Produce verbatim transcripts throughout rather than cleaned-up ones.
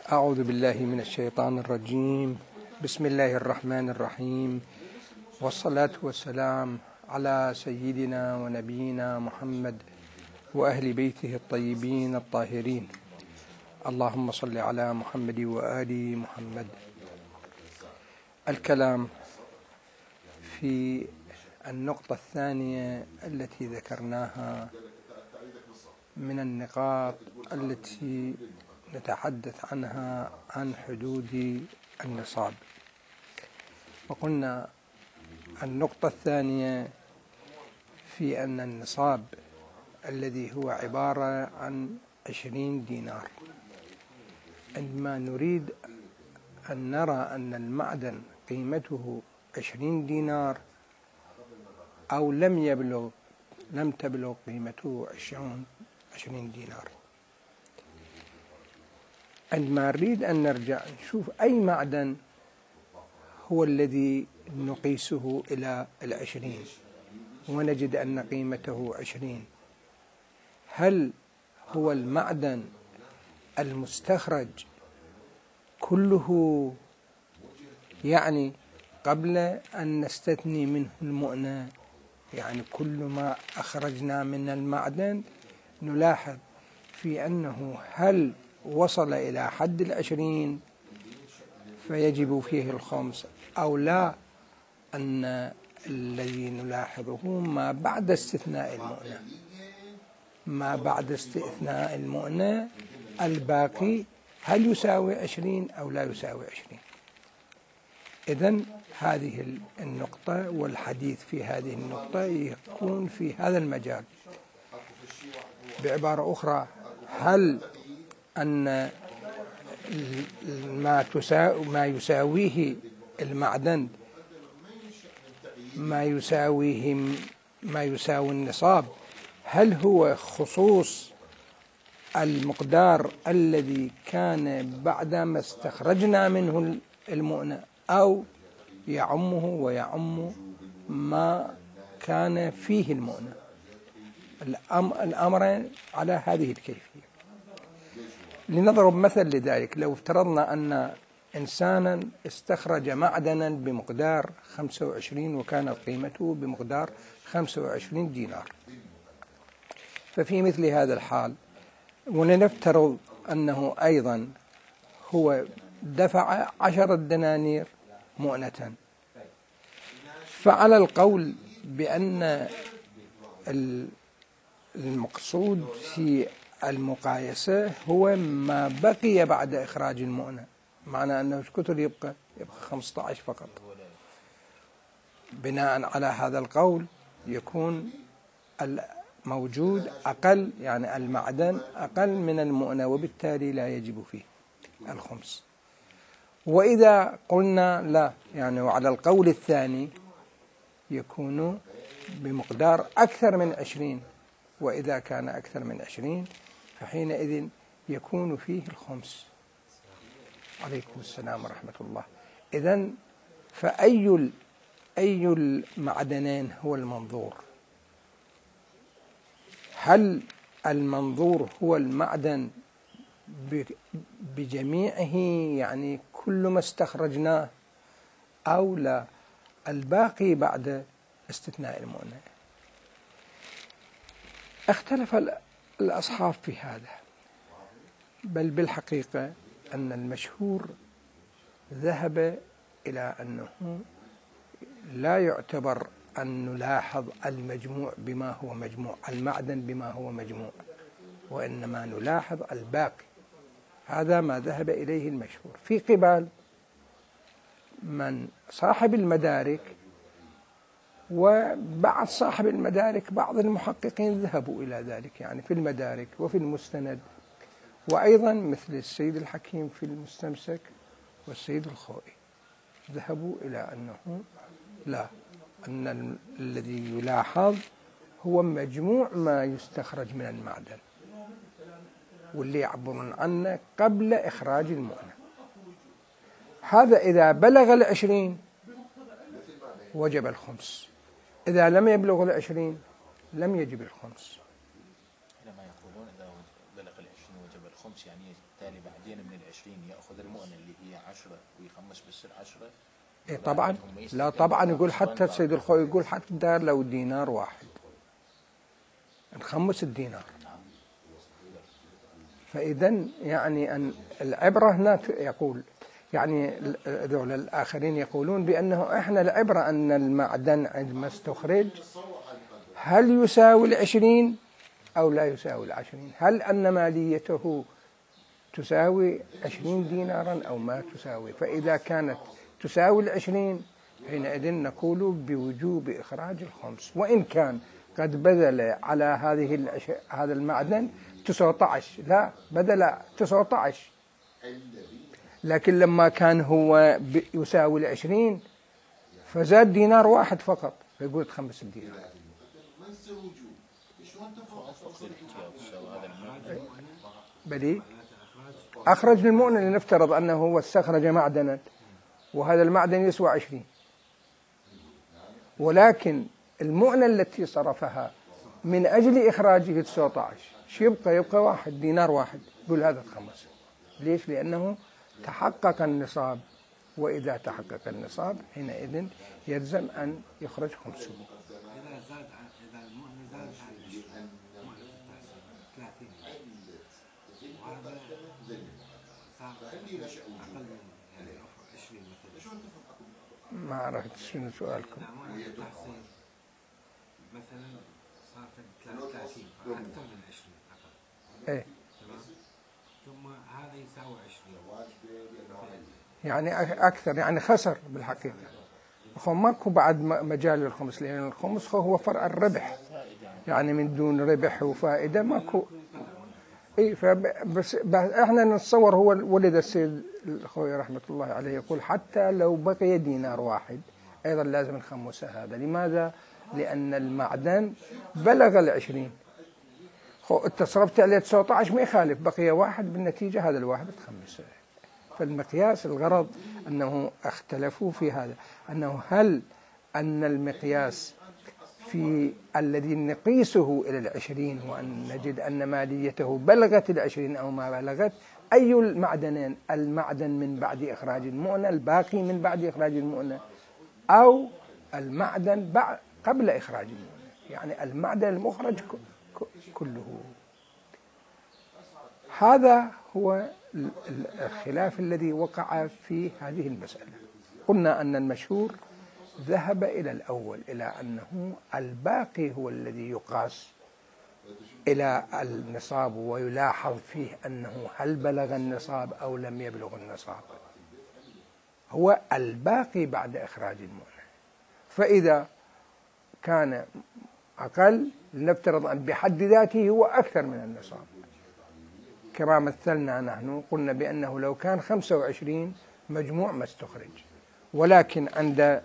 أعوذ بالله من الشيطان الرجيم. بسم الله الرحمن الرحيم، والصلاة والسلام على سيدنا ونبينا محمد وأهل بيته الطيبين الطاهرين. اللهم صل على محمد وآل محمد. الكلام في النقطة الثانية التي ذكرناها من النقاط التي نتحدث عنها عن حدود النصاب. وقلنا النقطة الثانية في أن النصاب الذي هو عبارة عن عشرين دينار، عندما نريد أن نرى أن المعدن قيمته عشرين دينار أو لم يبلغ لم تبلغ قيمته عشرين دينار، عندما نريد أن نرجع نشوف أي معدن هو الذي نقيسه إلى العشرين ونجد أن قيمته عشرين. هل هو المعدن المستخرج كله، يعني قبل أن نستثني منه المؤنة، يعني كل ما أخرجنا من المعدن نلاحظ في أنه هل وصل إلى حد العشرين فيجب فيه الخمس أو لا، أن الذي نلاحظه ما بعد استثناء المؤنة ما بعد استثناء المؤنة الباقي هل يساوي عشرين أو لا يساوي عشرين. إذن هذه النقطة والحديث في هذه النقطة يكون في هذا المجال. بعبارة أخرى، هل أن ما تساوي ما يساويه المعدن ما يساويه ما يساوي النصاب، هل هو خصوص المقدار الذي كان بعدما استخرجنا منه المؤنة، أو يعمه ويعم ما كان فيه المؤنة؟ الأمر على هذه الكيفية. لنضرب مثل لذلك، لو افترضنا أن إنسانا استخرج معدنا بمقدار خمسة وعشرين وكانت قيمته بمقدار خمسة وعشرين دينار، ففي مثل هذا الحال ولنفترض أنه أيضا هو دفع عشرة دنانير مؤنة، فعلى القول بأن المقصود في المقايسة هو ما بقي بعد إخراج المؤنة، معنى أنه كثر يبقى يبقى خمسة عشر فقط. بناء على هذا القول يكون الموجود أقل، يعني المعدن أقل من المؤنة، وبالتالي لا يجب فيه الخمس. وإذا قلنا لا، يعني وعلى القول الثاني يكون بمقدار أكثر من عشرين، وإذا كان أكثر من عشرين فحينئذ يكون فيه الخمس. عليكم السلام ورحمة الله. إذن فأي أي المعدنين هو المنظور؟ هل المنظور هو المعدن بجميعه، يعني كل ما استخرجناه، أو لا الباقي بعد استثناء المؤنة؟ اختلف الأصحاب في هذا، بل بالحقيقة أن المشهور ذهب إلى أنه لا يعتبر أن نلاحظ المجموع بما هو مجموع، المعدن بما هو مجموع، وإنما نلاحظ الباقي. هذا ما ذهب إليه المشهور. في قبال من صاحب المدارك، وبعد صاحب المدارك بعض المحققين ذهبوا إلى ذلك، يعني في المدارك وفي المستند، وأيضا مثل السيد الحكيم في المستمسك والسيد الخوئي ذهبوا إلى أنه لا، أن الذي يلاحظ هو مجموع ما يستخرج من المعدن، واللي يعبرون عنه قبل إخراج المؤنة. هذا إذا بلغ العشرين وجب الخمس، إذا لم يبلغ العشرين لم يجب الخمس. بلغ العشرين وجب الخمس، يعني بالتالي بعدين من العشرين يأخذ المؤنة اللي هي عشرة ويخمس بس العشرة. إيه طبعا، لا طبعا، يقول حتى سيد الخوي يقول حتى لو دينار واحد نخمس الدينار. فإذا يعني أن العبرة هنا يقول يعني ذول الآخرين يقولون بأنه إحنا العبرة أن المعدن عندما استخرج هل يساوي العشرين أو لا يساوي العشرين، هل أن ماليته تساوي عشرين دينارا أو ما تساوي. فإذا كانت تساوي العشرين حينئذ نقول بوجوب إخراج الخمس، وإن كان قد بذل على هذه الأش... هذا المعدن تسعة عشر، لا بذل تسعة عشر، لكن لما كان هو يساوي العشرين فزاد دينار واحد فقط، فيقول خمس الدينار. بدي أخرج المؤنة، لنفترض أنه هو استخرج معدنا وهذا المعدن يسوى عشرين، ولكن المؤنة التي صرفها من أجل إخراجه تسعة عشر، شو يبقى؟ يبقى واحد دينار واحد، يقول هذا خمس. ليش؟ لأنه تحقق النصاب، وإذا تحقق النصاب حينئذ يلزم أن يخرج خمسه. إذا زاد إذا المؤنة زاد عن مؤنة ثلاثين وهذا صار أقل من يعني عشرين مثلا. ما عرفت شنو سؤالكم. التحصيل مثلا صار ثلاثين أكثر من عشرين أقل. إيه. تمام. ثم هذا يساوي عشرين. يعني أكثر، يعني خسر بالحقيقة. هو ماكو بعد مجال للخمس، لأن الخمس هو فرع الربح، يعني من دون ربح وفائدة ماكو. إيه فبس إحنا نتصور هو ولد السيد الخوي رحمة الله عليه يقول حتى لو بقي دينار واحد أيضا لازم نخمس هذا. لماذا؟ لأن المعدن بلغ العشرين، أنت صرفت عليه تسعة عشر ما يخالف، بقي واحد بالنتيجة، هذا الواحد تخمسه. فالمقياس الغرض أنه اختلفوا في هذا، أنه هل أن المقياس في الذي نقيسه إلى العشرين وأن نجد أن ماليته بلغت العشرين أو ما بلغت، أي المعدنين؟ المعدن من بعد إخراج المؤنة، الباقي من بعد إخراج المؤنة، أو المعدن بعد قبل إخراج المؤنة، يعني المعدن المخرج كله. هذا هو الخلاف الذي وقع في هذه المسألة. قلنا أن المشهور ذهب إلى الأول، إلى أنه الباقي هو الذي يقاس إلى النصاب ويلاحظ فيه أنه هل بلغ النصاب أو لم يبلغ النصاب، هو الباقي بعد إخراج المؤنة. فإذا كان أقل لنفترض أن بحد ذاته هو أكثر من النصاب، كما مثلنا نحن قلنا بأنه لو كان خمسة وعشرين مجموع ما استخرج، ولكن عند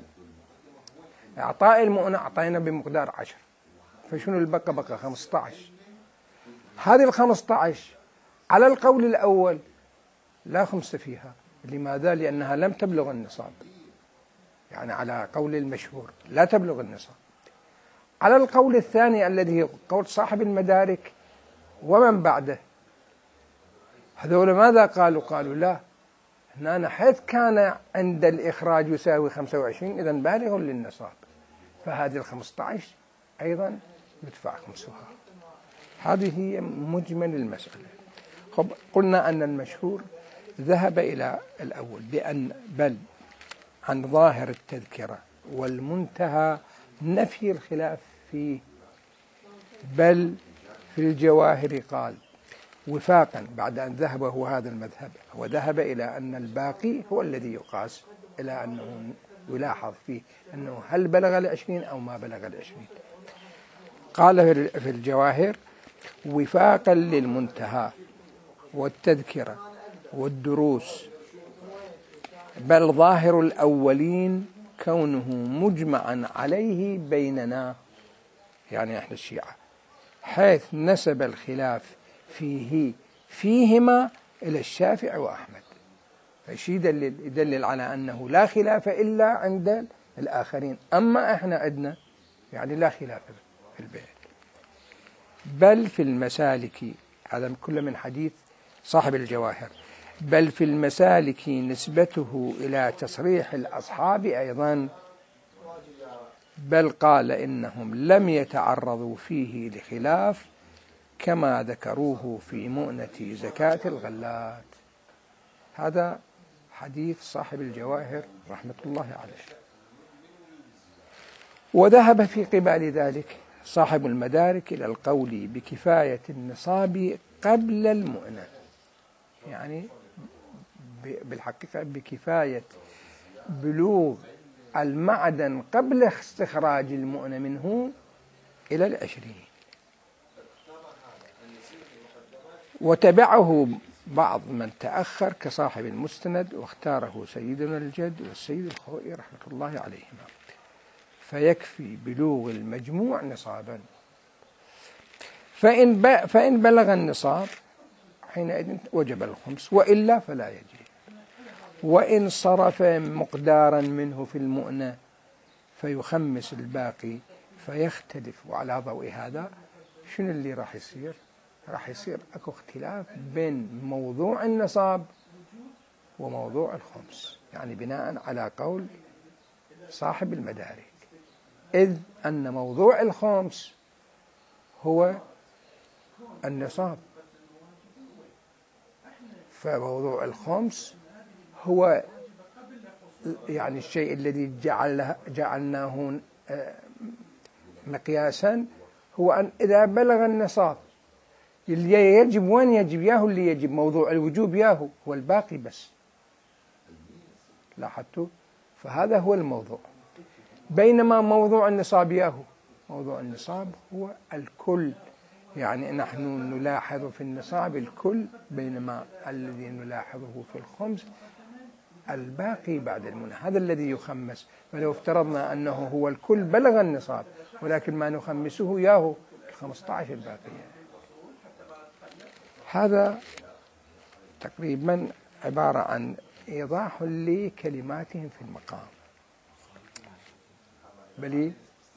إعطاء المؤنة أعطينا بمقدار عشر، فشنو البقى؟ بقى خمسة عشر. هذه الخمسة عشر على القول الأول لا خمس فيها. لماذا؟ لأنها لم تبلغ النصاب، يعني على قول المشهور لا تبلغ النصاب. على القول الثاني الذي هو قول صاحب المدارك ومن بعده، هذول ماذا قالوا؟ قالوا لا، هنا حيث كان عند الإخراج يساوي خمسة وعشرين إذن بالغ للنصاب، فهذه الخمسة عشر أيضا يدفع خمسها. هذه هي مجمل المسألة. خب قلنا أن المشهور ذهب إلى الأول بأن بل عن ظاهر التذكرة والمنتهى نفي الخلاف فيه، بل في الجواهر قال وفاقا بعد أن ذهب هو هذا المذهب، وذهب إلى أن الباقي هو الذي يقاس، إلى أنه يلاحظ فيه أنه هل بلغ العشرين أو ما بلغ العشرين. قال في الجواهر وفاقا للمنتهى والتذكرة والدروس، بل ظاهر الأولين كونه مجمعا عليه بيننا، يعني احنا الشيعة، حيث نسب الخلاف فيه فيهما إلى الشافعي وأحمد، فشي يدلل, يدلل على أنه لا خلاف إلا عند الآخرين، أما إحنا عندنا يعني لا خلاف في البيت. بل في المسالك هذا كله من حديث صاحب الجواهر. بل في المسالك نسبته إلى تصريح الأصحاب أيضا، بل قال إنهم لم يتعرضوا فيه لخلاف كما ذكروه في مؤنة زكاة الغلات. هذا حديث صاحب الجواهر رحمة الله عليه. وذهب في قبال ذلك صاحب المدارك إلى القول بكفاية النصاب قبل المؤنة، يعني بالحقيقة بكفاية بلوغ المعدن قبل استخراج المؤنة منه إلى العشرين. وتبعه بعض من تأخر كصاحب المستند، واختاره سيدنا الجد والسيد الخوئي رحمة الله عليهما، فيكفي بلوغ المجموع نصابا. فإن فإن بلغ النصاب حينئذ وجب الخمس، وإلا فلا يجب. وإن صرف مقدارا منه في المؤنة فيخمس الباقي، فيختلف. وعلى ضوء هذا شنو اللي راح يصير؟ راح يصير اكو اختلاف بين موضوع النصاب وموضوع الخمس، يعني بناء على قول صاحب المدارك، إذ أن موضوع الخمس هو النصاب، فموضوع الخمس هو يعني الشيء الذي جعل جعلناه مقياسا، هو أن إذا بلغ النصاب اللي يجب، وين يجب ياهو اللي يجب، موضوع الوجوب ياهو هو الباقي بس. لاحظتوا؟ فهذا هو الموضوع. بينما موضوع النصاب ياهو، موضوع النصاب هو الكل، يعني نحن نلاحظ في النصاب الكل، بينما الذي نلاحظه في الخمس الباقي بعد المنى، هذا الذي يخمس. فلو افترضنا أنه هو الكل بلغ النصاب، ولكن ما نخمسه ياهو الخمسة عشر الباقية. هذا تقريبا عبارة عن إيضاح لكلماتهم في المقام. بلي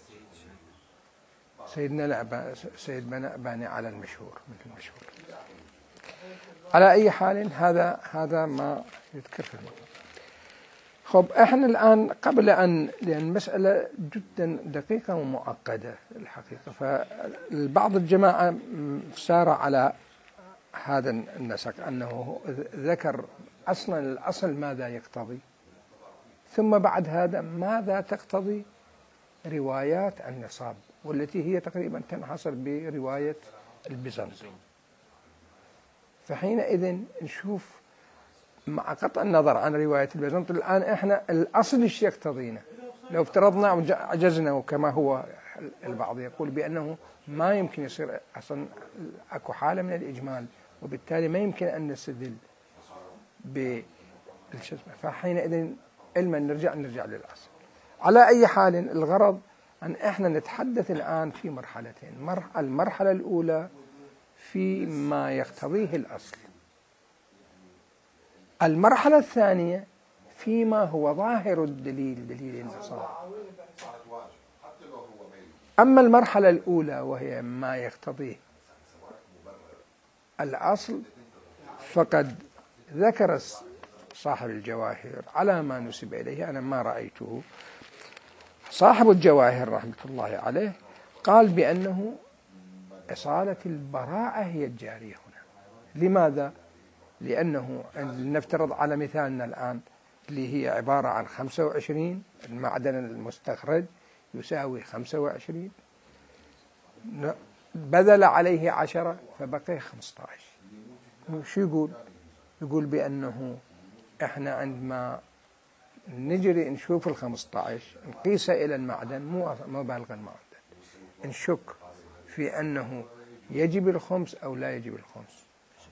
سيدنا الأباني سيدنا الأباني على المشهور مثل المشهور. على أي حال هذا هذا ما يذكر في المقام. خب احنا الآن قبل أن، لأن المسألة جدا دقيقة ومعقدة الحقيقة، فالبعض الجماعة سار على هذا النسق أنه ذكر أصلا الأصل ماذا يقتضي، ثم بعد هذا ماذا تقتضي روايات النصاب، والتي هي تقريبا تنحصر برواية البيزنطي. فحينئذ نشوف مع قطع النظر عن رواية البيزنطي الآن إحنا الأصل إيش يقتضينا. لو افترضنا عجزنا، وكما هو البعض يقول بأنه ما يمكن يصير أصلا أكو حالة من الإجمال، وبالتالي ما يمكن أن نستدل بالشسمة، فحينئذ علما نرجع نرجع للأصل. على أي حال الغرض أن إحنا نتحدث الآن في مرحلتين. المرحلة الأولى في ما يقتضيه الأصل، المرحلة الثانية فيما هو ظاهر الدليل، دليل النصاب. أما المرحلة الأولى وهي ما يقتضيه الأصل، فقد ذكر صاحب الجواهر على ما نسب إليه، أنا ما رأيته، صاحب الجواهر رحمة الله عليه قال بأنه إصالة البراءة هي الجارية هنا. لماذا؟ لأنه نفترض على مثالنا الآن اللي هي عبارة عن خمسة وعشرين، المعدن المستخرج يساوي خمسة وعشرين، بذل عليه عشرة فبقي خمسة عشر. شو يقول؟ يقول بأنه إحنا عندما نجري نشوف الخمسة عشر نقيسه إلى المعدن، مو مبالغ المعدن، نشك في أنه يجب الخمس أو لا يجب الخمس.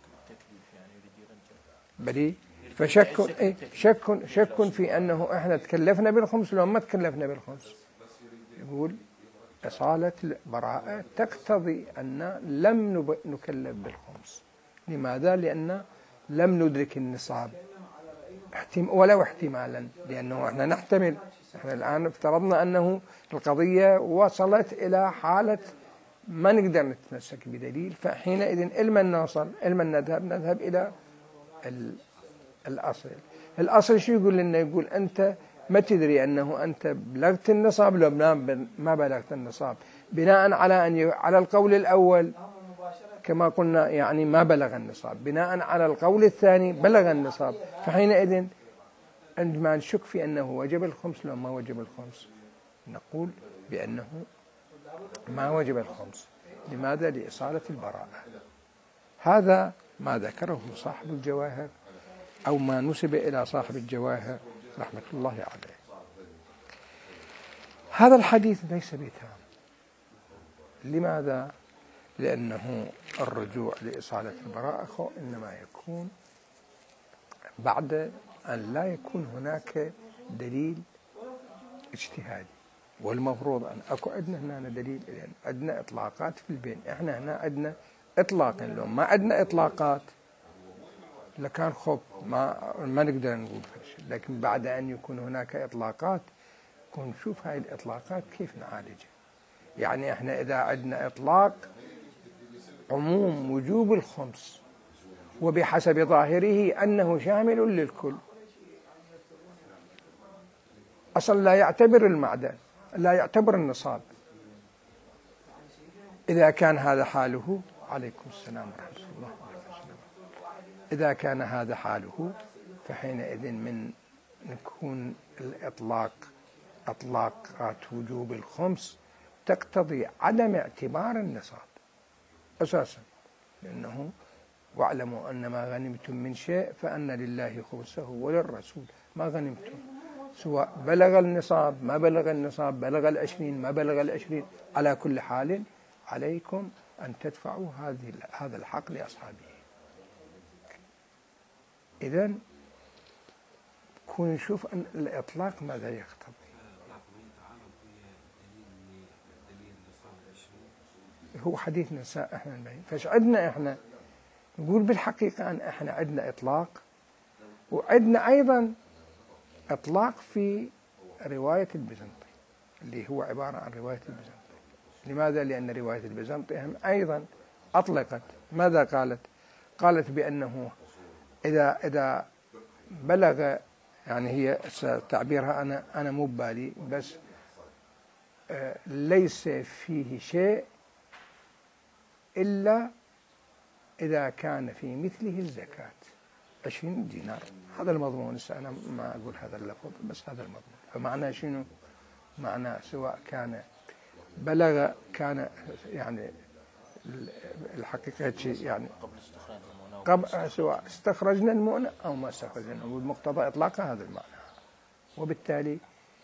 بلي فشك إيه شك شك في أنه إحنا تكلفنا بالخمس لو ما تكلفنا بالخمس. يقول إصالة البراءة تقتضي أن لم نكلف بالخمس. لماذا؟ لأن لم ندرك النصاب ولو احتمالا، لأنه احنا نحتمل، احنا الآن افترضنا أنه القضية وصلت إلى حالة ما نقدر نتمسك بدليل، فحينئذ إلما نوصل إلما نذهب نذهب إلى الأصل. الأصل شو يقول لنا؟ يقول أنت ما تدري أنه أنت بلغت النصاب لو ما بلغت النصاب، بناء على أن ي... على القول الأول كما قلنا يعني ما بلغ النصاب، بناء على القول الثاني بلغ النصاب، فحينئذ عندما نشك في أنه وجب الخمس لو ما وجب الخمس نقول بأنه ما وجب الخمس. لماذا؟ لإصالة البراءة. هذا ما ذكره صاحب الجواهر أو ما نسب إلى صاحب الجواهر رحمة الله عليه. هذا الحديث ليس بتام. لماذا؟ لأنه الرجوع لإصالة البراءة إنما يكون بعد أن لا يكون هناك دليل اجتهادي، والمفروض أن أكو عندنا هنا دليل، لأن عندنا إطلاقات في البين. إحنا هنا عندنا إطلاق، لو ما عندنا إطلاقات لكان خب ما ما نقدر نقول شيء، لكن بعد أن يكون هناك إطلاقات نكون نشوف هاي الإطلاقات كيف نعالجها. يعني إحنا إذا عندنا إطلاق عموم وجوب الخمس وبحسب ظاهره أنه شامل للكل، أصلا لا يعتبر المعدن، لا يعتبر النصاب. إذا كان هذا حاله، عليكم السلام ورحمة الله وبركاته، إذا كان هذا حاله فحينئذ من نكون الإطلاق إطلاقات وجوب الخمس تقتضي عدم اعتبار النصاب أساسا، لأنه واعلموا أن ما غنمتم من شيء فأن لله خمسه وللرسول ما غنمتم، سواء بلغ النصاب ما بلغ النصاب، بلغ العشرين ما بلغ العشرين، على كل حال عليكم أن تدفعوا هذه هذا الحق لأصحابه. إذن كون نشوف أن الإطلاق ماذا يقتضي. هو حديث نساء احنا البين، فاش عندنا احنا نقول بالحقيقة أن احنا عندنا إطلاق، وعندنا أيضا إطلاق في رواية البيزنطي اللي هو عبارة عن رواية البيزنطي. لماذا؟ لأن رواية البيزنطي هم أيضا أطلقت، ماذا قالت؟ قالت بأنه إذا إذا بلغ، يعني هي تعبيرها أنا أنا مو ببالي، بس آه ليس فيه شيء إلا إذا كان في مثله الزكاة عشرين دينار. هذا المضمون، أنا ما أقول هذا اللفظ بس هذا المضمون. فمعنى شنو؟ معنى سواء كان بلغ كان يعني الحقيقة يعني قبل سواء استخرجنا المؤنة أو ما استخرجنا، والمقتضى إطلاق هذا المعنى. وبالتالي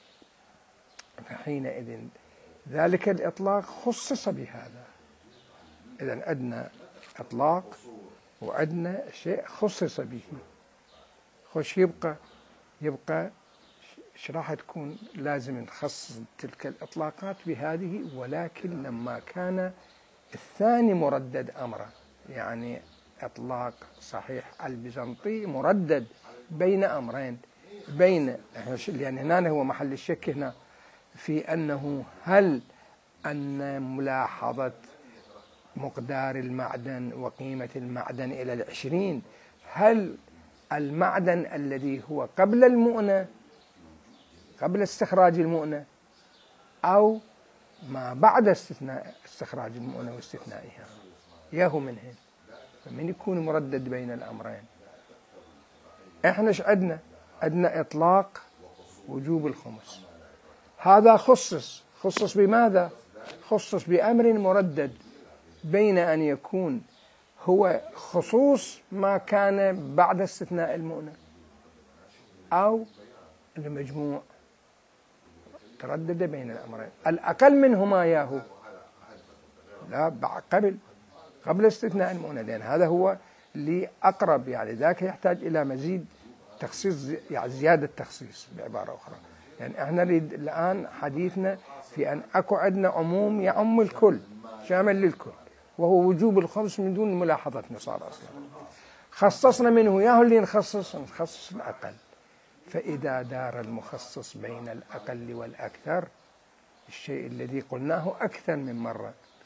فحينئذ ذلك الإطلاق خصص بهذا. إذن عندنا إطلاق وعندنا شيء خصص به. خوش يبقى يبقى ايش راح تكون؟ لازم نخصص تلك الإطلاقات بهذه، ولكن لما كان الثاني مردد أمره، يعني إطلاق صحيح البيزنطي مردد بين أمرين، بين يعني هنا هو محل الشك هنا في أنه هل أن ملاحظة مقدار المعدن وقيمة المعدن إلى العشرين، هل المعدن الذي هو قبل المؤنة قبل استخراج المؤنة أو ما بعد استثناء استخراج المؤنة واستثنائها، ياهو منهن، فمن يكون مردد بين الأمرين. إحنا إيش عندنا؟ عندنا إطلاق وجوب الخمس، هذا خصص خصص بماذا؟ خصص بأمر مردد بين أن يكون هو خصوص ما كان بعد استثناء المؤنة أو المجموع، تردد بين الأمرين. الأقل منهما ياهو لا قبل قبل استثناء المؤنة، لأن هذا هو اللي أقرب، يعني ذاك يحتاج إلى مزيد تخصيص، يعني زيادة تخصيص بعبارة أخرى. يعني احنا نريد الآن حديثنا في أن أكو عندنا عموم يعم الكل شامل للكل، وهو وجوب الخمس من دون ملاحظة نصار أصلا. خصصنا منه ياهو اللي نخصص نخصص الأقل. فإذا دار المخصص بين الأقل والأكثر، الشيء الذي قلناه أكثر من مرة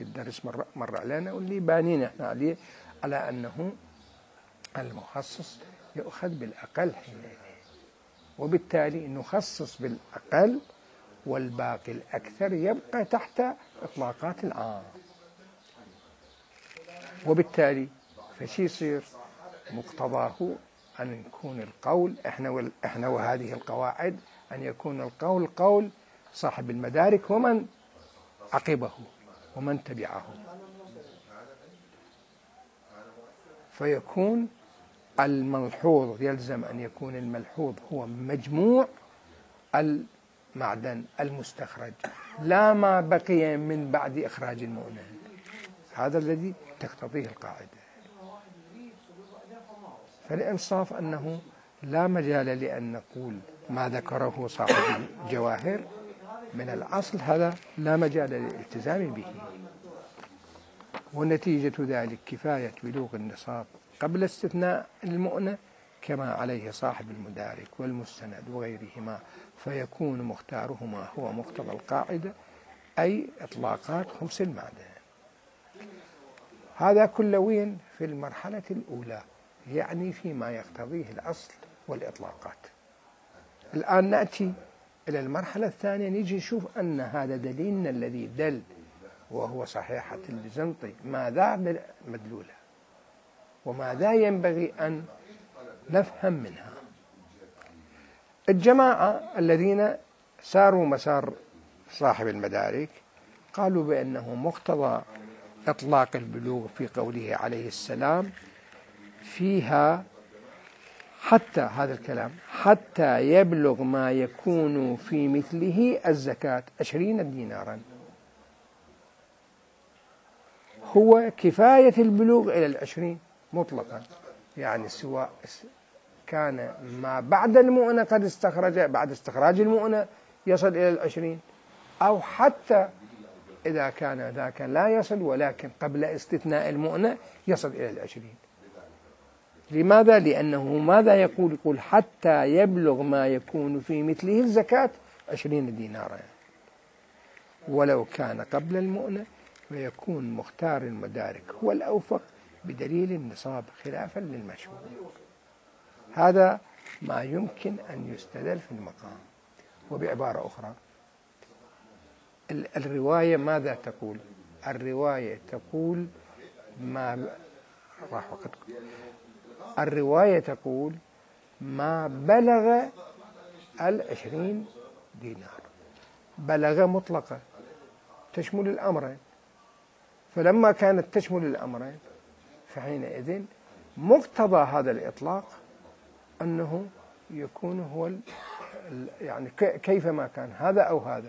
في الدرس مر, مر علينا واللي بانين احنا عليه على أنه المخصص يؤخذ بالأقل حينئذ، وبالتالي نخصص بالأقل والباقي الأكثر يبقى تحت إطلاقات العام. وبالتالي فشي يصير مقتضاه أن يكون القول إحنا, إحنا وهذه القواعد أن يكون القول قول صاحب المدارك ومن عقبه ومن تبعه، فيكون الملحوظ يلزم أن يكون الملحوظ هو مجموع المعدن المستخرج لا ما بقي من بعد إخراج المؤنة. هذا الذي تقتضيه القاعدة. فالإنصاف أنه لا مجال لأن نقول ما ذكره صاحب الجواهر من الأصل، هذا لا مجال للالتزام به، ونتيجة ذلك كفاية بلوغ النصاب قبل استثناء المؤنة كما عليه صاحب المدارك والمستند وغيرهما، فيكون مختارهما هو مقتضى القاعدة أي إطلاقات خمس المعدن. هذا كل وين في المرحلة الأولى، يعني فيما يقتضيه الأصل والإطلاقات. الآن نأتي إلى المرحلة الثانية، نيجي نشوف أن هذا دليلنا الذي دل وهو صحيحة البيزنطي ماذا مدلوله وماذا ينبغي أن نفهم منها. الجماعة الذين ساروا مسار صاحب المدارك قالوا بأنه مقتضى إطلاق البلوغ في قوله عليه السلام فيها حتى هذا الكلام حتى يبلغ ما يكون في مثله الزكاة عشرين دينارا، هو كفاية البلوغ إلى العشرين مطلقا، يعني سواء كان ما بعد المؤنة قد استخرج بعد استخراج المؤنة يصل إلى العشرين، أو حتى إذا كان ذاك لا يصل ولكن قبل استثناء المؤنة يصل إلى العشرين. لماذا؟ لأنه ماذا يقول؟ يقول حتى يبلغ ما يكون في مثله الزكاة عشرين دينارا، ولو كان قبل المؤنة فيكون مختار المدارك هو الأوفق بدليل النصاب خلافا للمشهور. هذا ما يمكن أن يستدل في المقام. وبعبارة أخرى الرواية ماذا تقول؟ الرواية تقول ما راح وقت الرواية تقول ما بلغ العشرين دينار، بلغ مطلقة تشمل الأمرين، فلما كانت تشمل الأمرين فحينئذ مقتضى هذا الإطلاق أنه يكون هو يعني كيفما كان هذا أو هذا،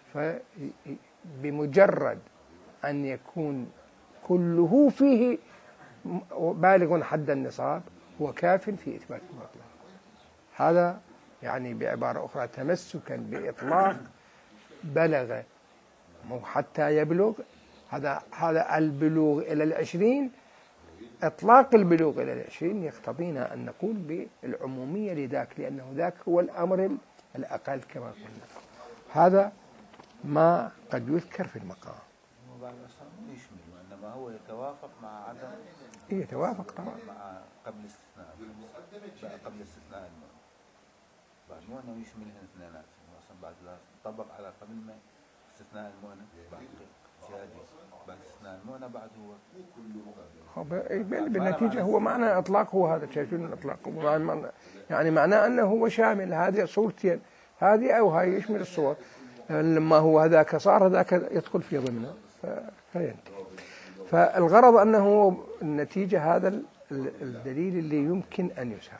فبمجرد أن يكون كله فيه بالغ حد النصاب هو كاف في إثبات المطلق. هذا يعني بعبارة أخرى تمسكا بإطلاق بلغ مو حتى يبلغ، هذا هذا البلوغ إلى العشرين، إطلاق البلوغ إلى العشرين يقتضينا أن نقول بالعمومية لذاك، لأنه ذاك هو الأمر الأقل كما قلنا. هذا ما قد يذكر في المقام. يشمل وإنما هو يتوافق مع عدم يتوافق طبعا مع قبل استثناء قبل استثناء المؤنة. بعد المؤنة يشملها اثنينات أصلا بعد لا طبق على قبل ما استثناء المؤنة بعد زيادة بعد استثناء المؤنة بعد هو بالنتيجة هو معنى إطلاق هو هذا شيء الإطلاق يعني معناه أنه هو شامل هذه صورتين، هذه أو هاي يشمل الصور، لما هو هذاك صار هذاك يدخل في ضمنه فينتهي. فالغرض أنه النتيجة هذا الدليل اللي يمكن أن يساق.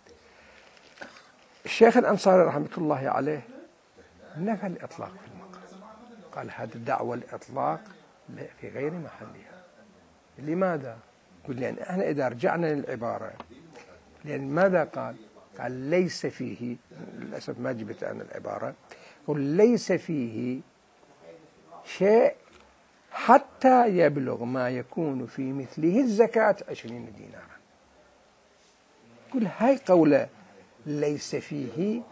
الشيخ الأنصاري رحمة الله عليه نفى الإطلاق في المقام، قال هذه الدعوة الإطلاق في غير محلها. لماذا؟ يقول لأن احنا إذا رجعنا للعبارة، لأن ماذا قال؟ قال ليس فيه، للأسف ما جبت أنا العبارة، يقول ليس فيه شيء حتى يبلغ ما يكون في مثله الزكاة عشرين دينارا. يقول هاي قولة ليس فيه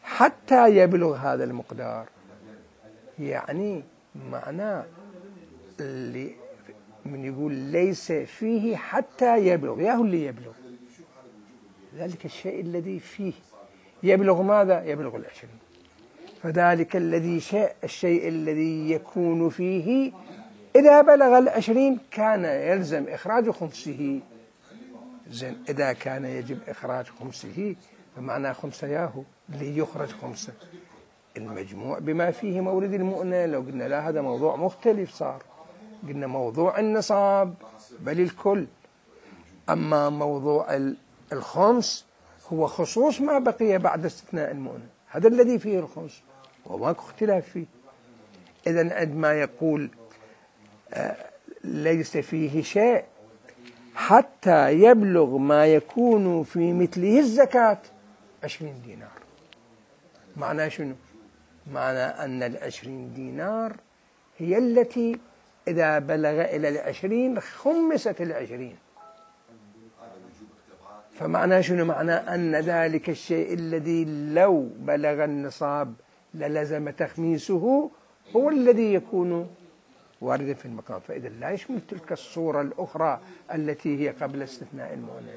حتى يبلغ هذا المقدار، يعني معناه اللي من يقول ليس فيه حتى يبلغ، ياهو اللي يبلغ ذلك الشيء الذي فيه يبلغ ماذا؟ يبلغ العشرين. فذلك الذي شاء الشيء الذي يكون فيه إذا بلغ العشرين كان يلزم إخراج خمسه. زين، إذا كان يجب إخراج خمسه فمعنى خمسة ياهو اللي يخرج خمسة المجموع بما فيه مورد المؤنة. لو قلنا لا هذا موضوع مختلف، صار قلنا موضوع النصاب بل الكل. أما موضوع الخمس هو خصوص ما بقي بعد استثناء المؤنة، هذا الذي فيه الخمس وماكو اختلاف فيه. إذن عندما يقول آه ليس فيه شيء حتى يبلغ ما يكون في مثله الزكاة عشرين دينار، معنى شنو؟ معنى أن العشرين دينار هي التي إذا بلغ إلى العشرين خمست العشرين. فمعنى شنو؟ معنى أن ذلك الشيء الذي لو بلغ النصاب للزم تخميسه هو الذي يكون واردا في المقام. فإذا لا يشمل تلك الصورة الأخرى التي هي قبل استثناء المؤنة.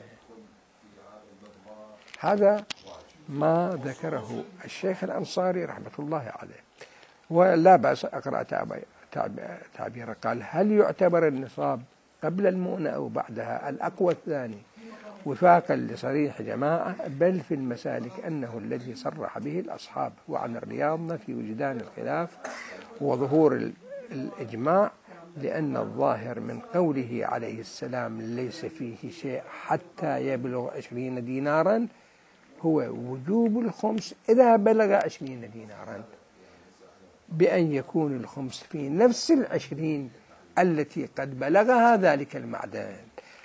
هذا ما ذكره الشيخ الأنصاري رحمة الله عليه. ولا بأس أقرأ تعبير قال: هل يعتبر النصاب قبل المؤنة أو بعدها؟ الأقوى الثاني وفاقا لصريح جماعة، بل في المسالك أنه الذي صرح به الأصحاب. وعن الرياض في وجدان الخلاف وظهور الإجماع، لأن الظاهر من قوله عليه السلام ليس فيه شيء حتى يبلغ عشرين دينارا هو وجوب الخمس إذا بلغ عشرين دينارا، بأن يكون الخمس في نفس العشرين التي قد بلغها ذلك المعدن،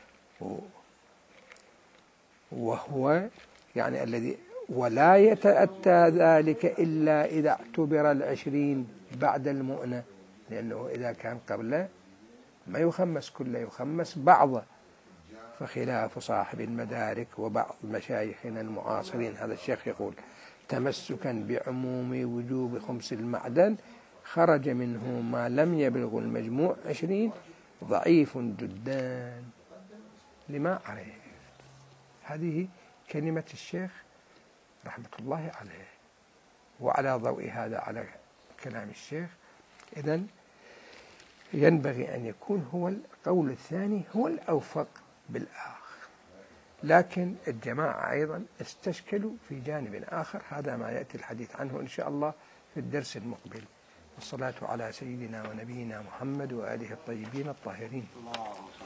وهو يعني الذي ولا يتأتى ذلك إلا إذا اعتبر العشرين بعد المؤنة، لأنه إذا كان قبله ما يخمس كله، يخمس بعضه. فخلاف صاحب المدارك وبعض مشايخنا المعاصرين، هذا الشيخ يقول: تمسكا بعموم وجوب خمس المعدن خرج منه ما لم يبلغ المجموع عشرين ضعيف جدا لما عرف. هذه كلمة الشيخ رحمة الله عليه. وعلى ضوء هذا على كلام الشيخ إذن ينبغي أن يكون هو القول الثاني هو الأوفق بالآخر. لكن الجماعة أيضا استشكلوا في جانب آخر، هذا ما يأتي الحديث عنه إن شاء الله في الدرس المقبل. والصلاة على سيدنا ونبينا محمد وآله الطيبين الطاهرين.